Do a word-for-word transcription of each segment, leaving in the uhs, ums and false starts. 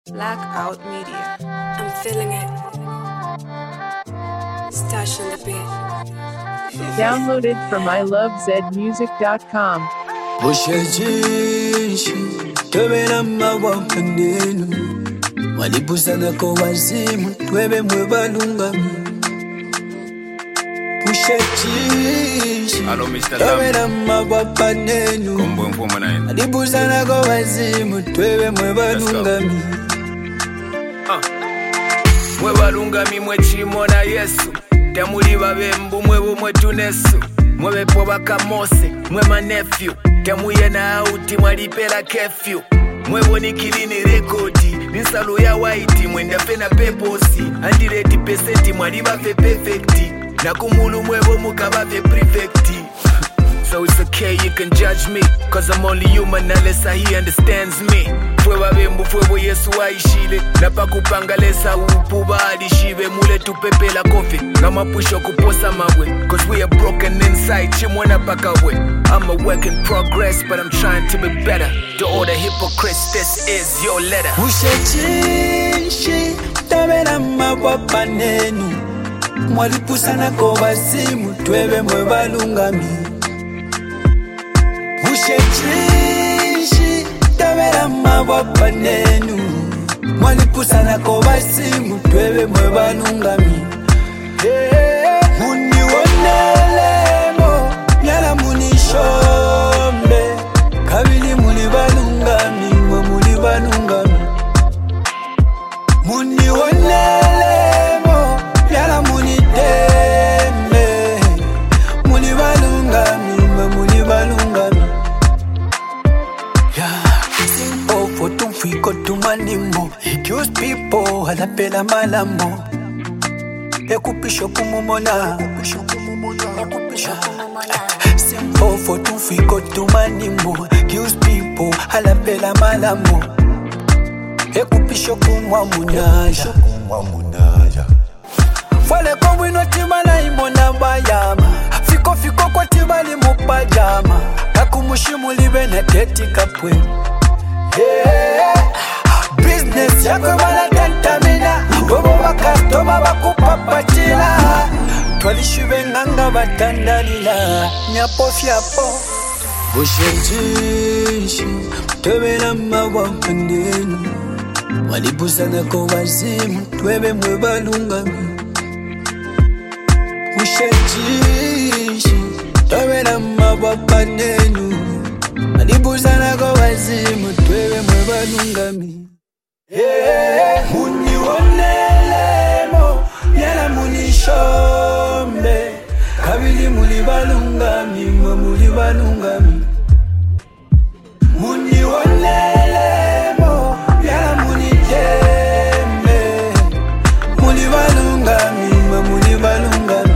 Blackout Media. I'm feeling it. Stash on the beat. Downloaded from i love zed music dot com. Bushajishi tobera mawapandenu walibuzana ko wazimu twebe mwebalungami. Bushajishi tobera mawapandenu walibuzana ko wazimu twebe mwebalungami. Mwebalungami mwechimona Yesu temuli babembu mwebo mwetunesu mwebepo baka Mose mwe manefyu temuye na auti mwalipela kefyu mwewonikilini rekodi ninsalo ya waiti mwenda fena peposi andireti peseti mwalibafe perfecti nakumulu mwebo mukabafe prefecti. So it's okay, you can judge me, cause I'm only human unless he understands me. Fwe babembu fwe Yesu aishile napa kupangalesa upuba alishive mule tupepela kofi ngama pusho kuposa mawe cause we are broken inside chimwana pakawe. I'm a work in progress but I'm trying to be better. To all the hypocrites, this is your letter. Bushajishi tabera mawapanenu mwalipusana ko wazimu twebe mwebalungami. Bushajishi tabera mawapanenu mwalipusana ko wazimu twebe mwebalungami. Muni wonelemo nyala muni shombe kabili muli balungami mwe muli balungami. Muni wonelemo nyala muni tembe muli balungami mwe muli balungami. Oh, for two fiko tumanimbo accuse people halapela malambo ekupisho kumumona simple for two fiko tumanimbo accuse people halapela malambo ekupisho kumwamunaya fale kobwino tibala imona bayama fiko fiko kwa tibali mupajama kakumushimu libe na teti kapwe. Yeah. Business yako mala tentamina bobo bakastoma bakupapatila twalishibe nganga batandalila nyapo fyapo. Bushajishi tobera mawapandenu walibuzana ko wazimu twebe mwebalungami. Bushajishi tobera mawapandenu walibuzana ko wazimu twebe mwebalungami. Yeah. Muni wonelemo nyala muni shombe kabili muli balungami mwe muli balungami. Muni wonelemo nyala muni tembe muli balungami mwe muli balungami.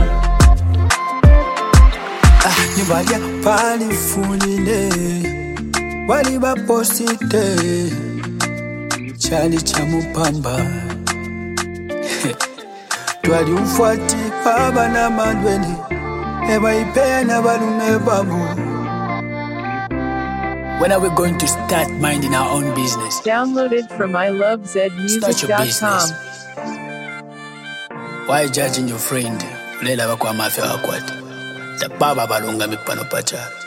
Ah, nibalia pali fulile wali baposite chali cha mupamba twali umfuati baba na mandwene eba ipea na balume babu. When are we going to start minding our own business? Downloaded from i love zed music dot com. Why judging your friend? Lela bakwa mafe wakwati. Ta baba balunga mipano pacha.